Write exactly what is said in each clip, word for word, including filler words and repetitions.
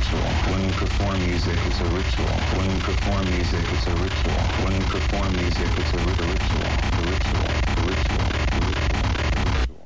ritual. When we perform music, it's a ritual. When we perform music, it's a ritual. When we perform music, it's a ri- a ritual. A ritual. A ritual. A ritual. A ritual.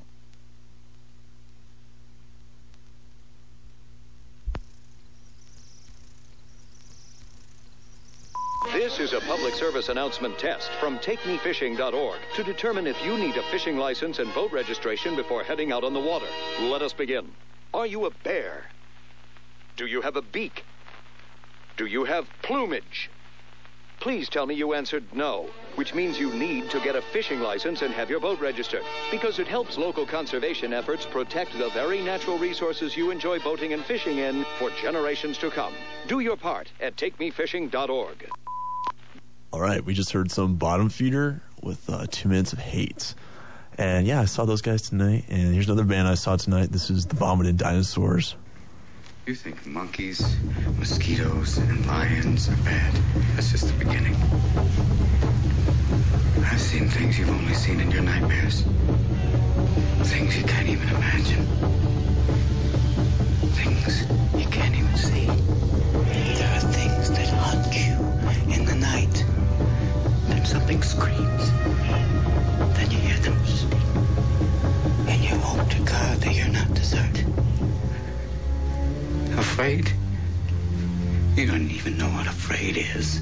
This is a public service announcement test from take me fishing dot org to determine if you need a fishing license and boat registration before heading out on the water. Let us begin. Are you a bear? Do you have a beak? Do you have plumage? Please tell me you answered no, which means you need to get a fishing license and have your boat registered, because it helps local conservation efforts protect the very natural resources you enjoy boating and fishing in for generations to come. Do your part at take me fishing dot org. All right, we just heard some Bottom Feeder with uh, Two Minutes of Hate. And yeah, I saw those guys tonight. And here's another band I saw tonight. This is the Vomited Dinosaurs. You think monkeys, mosquitoes, and lions are bad. That's just the beginning. I've seen things you've only seen in your nightmares. Things you can't even imagine. Things you can't even see. There are things that hunt you in the night. Then something screams. Then you hear them eating. And you hope to God that you're not dessert. Afraid? You don't even know what afraid is.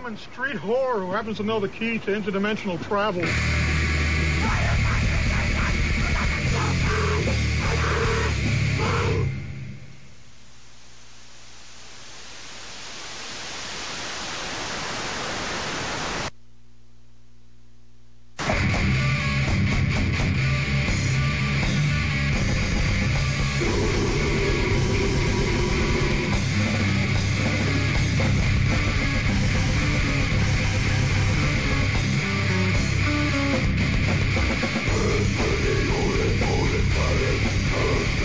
common street whore who happens to know the key to interdimensional travel. Everybody,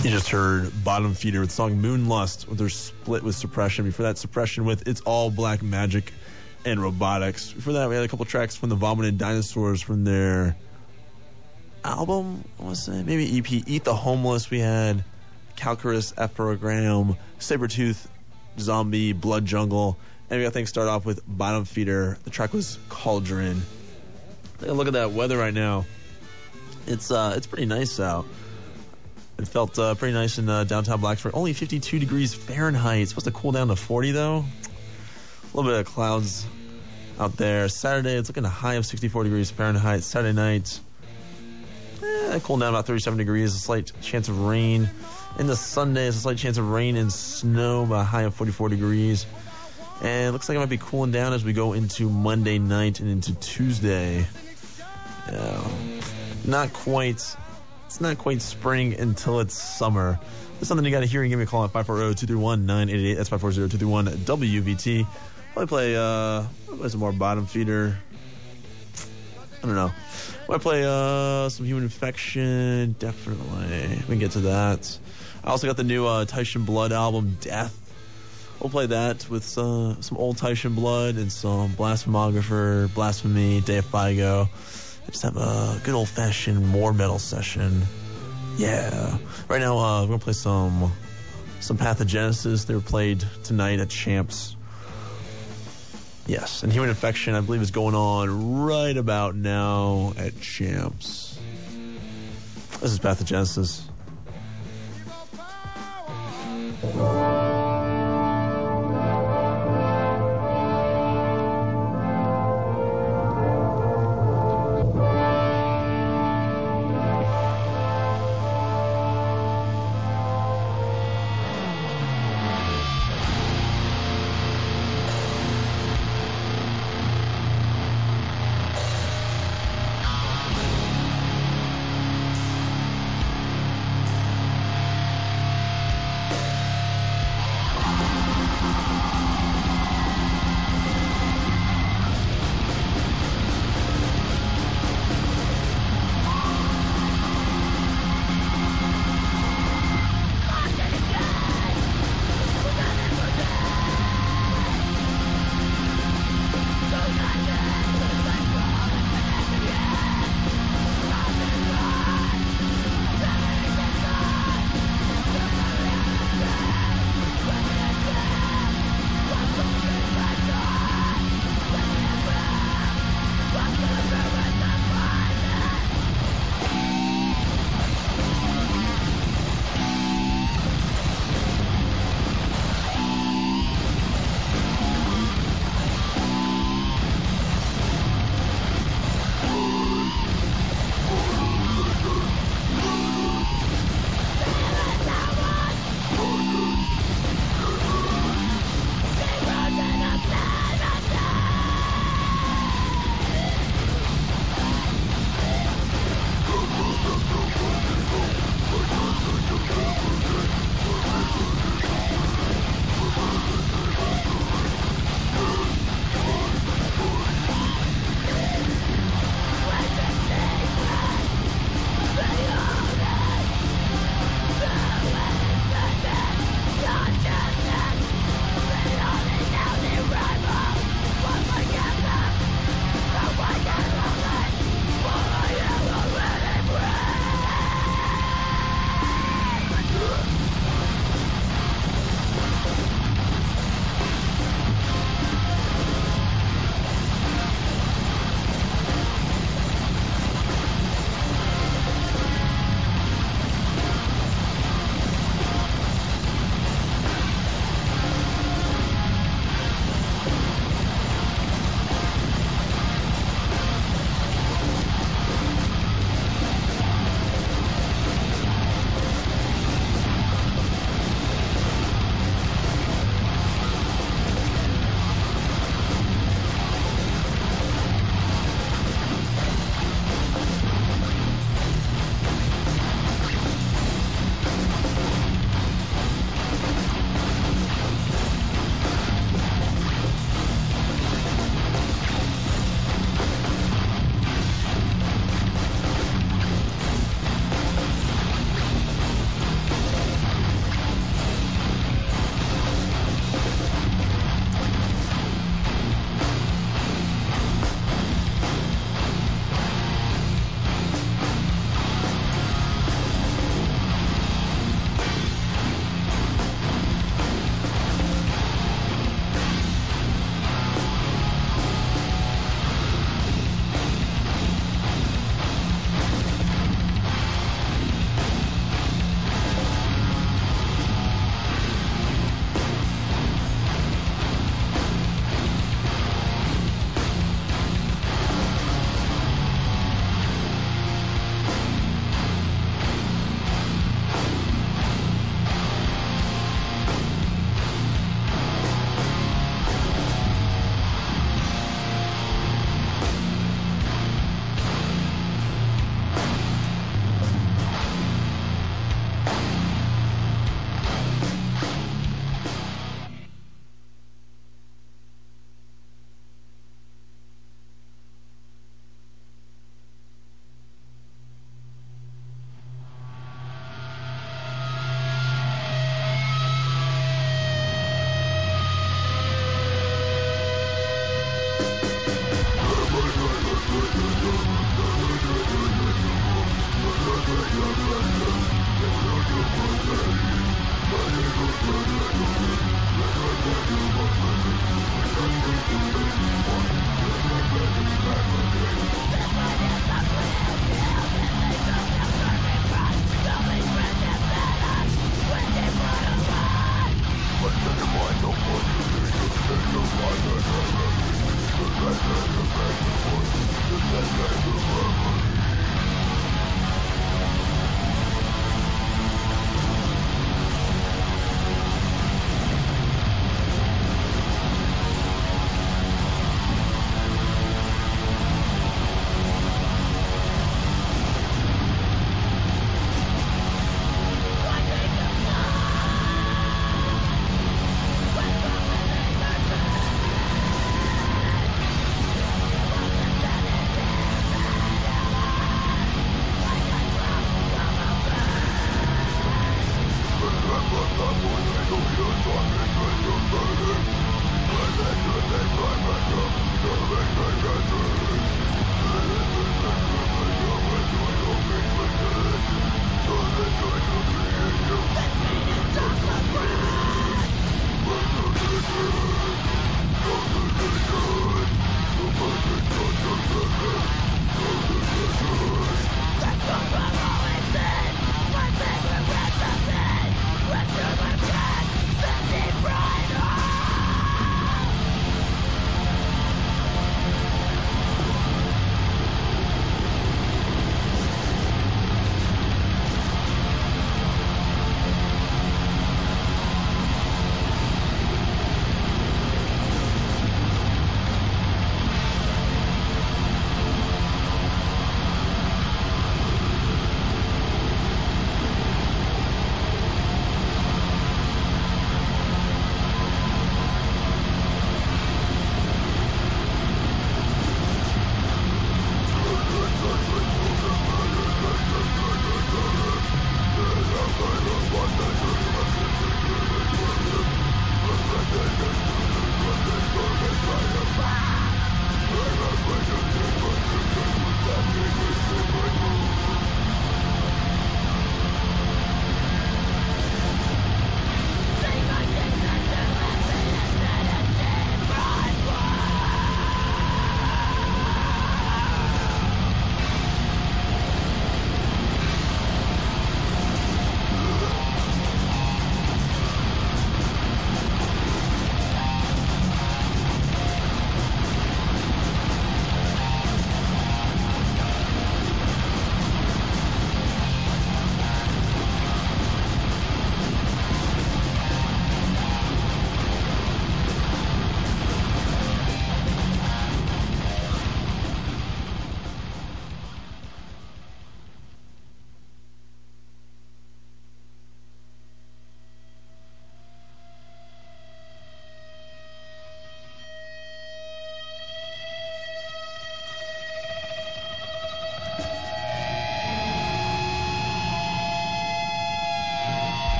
You just heard Bottom Feeder with the song Moonlust with their split with Suppression. Before that, Suppression with It's All Black Magic and Robotics. Before that, we had a couple tracks from the Vomited Dinosaurs from their album, I want to say, maybe E P, Eat the Homeless. We had Calcarus, F Program, Sabretooth, Zombie, Blood Jungle, and we got things start off with Bottom Feeder. The track was Cauldron. Take a look at that weather right now. It's uh, it's pretty nice out. It felt uh, pretty nice in uh, downtown Blacksburg. Only fifty-two degrees Fahrenheit. It's supposed to cool down to forty, though. A little bit of clouds out there. Saturday, it's looking at a high of sixty-four degrees Fahrenheit. Saturday night, eh, cooled down about thirty-seven degrees. A slight chance of rain. Into Sunday, it's a slight chance of rain and snow, about a high of forty-four degrees. And it looks like it might be cooling down as we go into Monday night and into Tuesday. Yeah, not quite... It's not quite spring until it's summer. There's something you got to hear and give me a call at five four zero, two three one, nine eight eight. That's five four zero, two three one, W V T. Probably play, uh, play some more Bottom Feeder. I don't know. Might play uh, some Human Infection. Definitely. We can get to that. I also got the new uh, Tyson Blood album, Death. We'll play that with uh, some old Tyson Blood and some Blasphemographer, Blasphemy, Deifigo. Just have a good old-fashioned more metal session. Yeah. Right now, uh, we're going to play some some Pathogenesis. They were played tonight at Champs. Yes, and Human Infection, I believe, is going on right about now at Champs. This is Pathogenesis.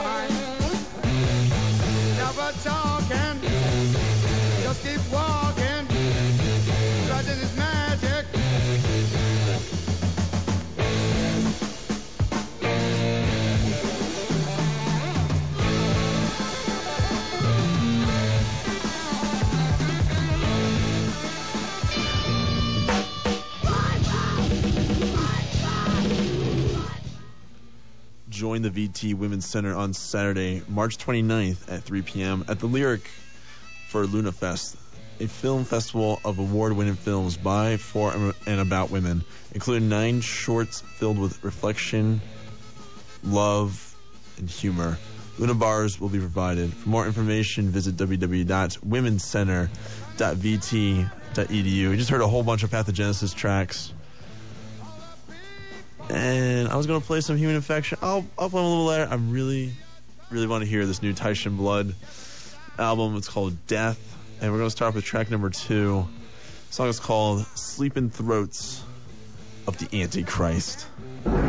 mind. Never talking, just keep walking. Legend is magic. Join the V T Women's Center on Saturday, March twenty-ninth at three p.m. at the Lyric for Luna Fest, a film festival of award-winning films by, for, and about women, including nine shorts filled with reflection, love, and humor. Luna bars will be provided. For more information, visit w w w dot women's center dot v t dot e d u. We just heard a whole bunch of Pathogenesis tracks. And I was going to play some Human Infection. I'll, I'll play them a little later. I really, really want to hear this new Tyson Blood album. It's called Death. And we're going to start with track number two. The song is called Sleeping Throats of the Antichrist.